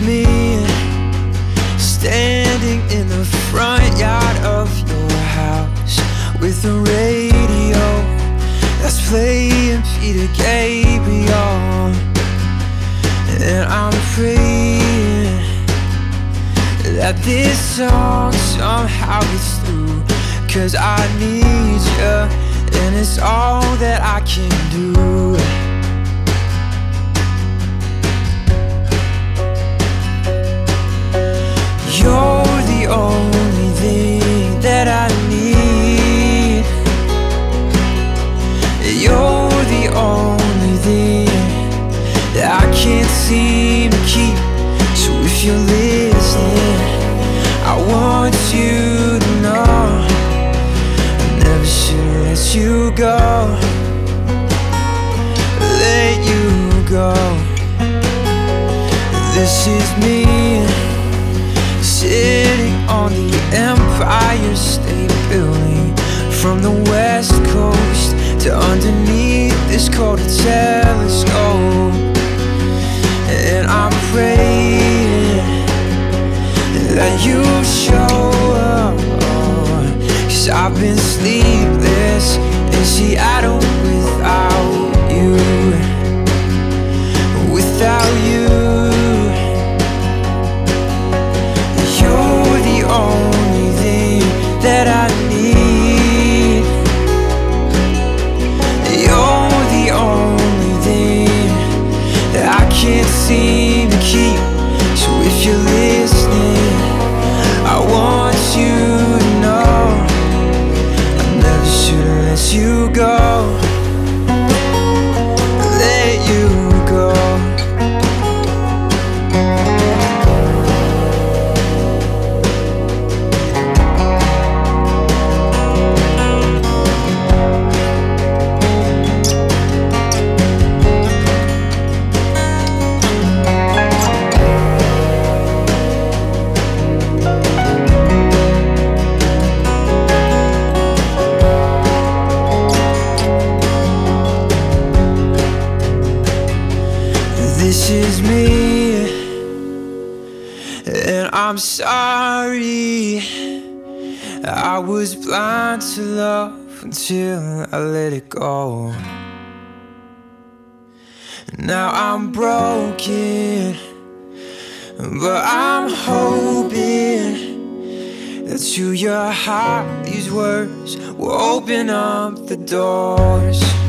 me standing in the front yard of your house with a radio that's playing Peter Gabriel. And I'm praying that this song somehow gets through, 'cause I need you, and it's all that I can do. You're the only thing that I need. You're the only thing that I can't seem to keep. So if you're listening, I want you to know I never should let you go. Let you go. This is me sitting on the Empire State Building, from the West Coast to underneath this cold telescope. And I'm praying that you show up, 'cause I've been sleepless in Seattle without you. Without you, you're the only thing that I need. You're the only thing that I can't seem to keep. So if you're listening, I want you to know I never should have let you go. Let you go. This is me, and I'm sorry. I was blind to love until I let it go. Now I'm broken, but I'm hoping that to your heart these words will open up the doors.